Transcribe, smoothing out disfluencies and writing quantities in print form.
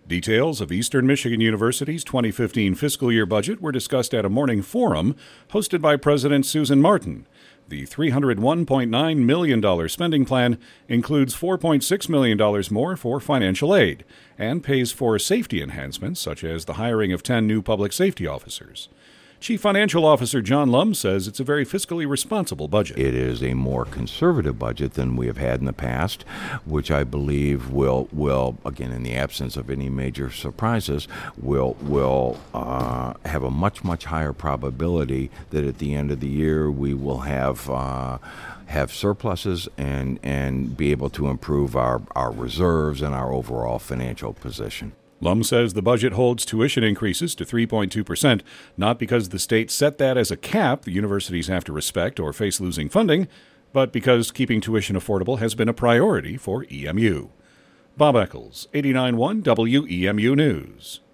Details of Eastern Michigan University's 2015 fiscal year budget were discussed at a morning forum hosted by President Susan Martin. The $301.9 million spending plan includes $4.6 million more for financial aid and pays for safety enhancements such as the hiring of 10 new public safety officers. Chief Financial Officer John Lum says it's a very fiscally responsible budget. It is a more conservative budget than we have had in the past, which I believe will again, in the absence of any major surprises, will have a much higher probability that at the end of the year we will have surpluses and be able to improve our reserves and our overall financial position. Lum says the budget holds tuition increases to 3.2%, not because the state set that as a cap the universities have to respect or face losing funding, but because keeping tuition affordable has been a priority for EMU. Bob Eccles, 89.1 WEMU News.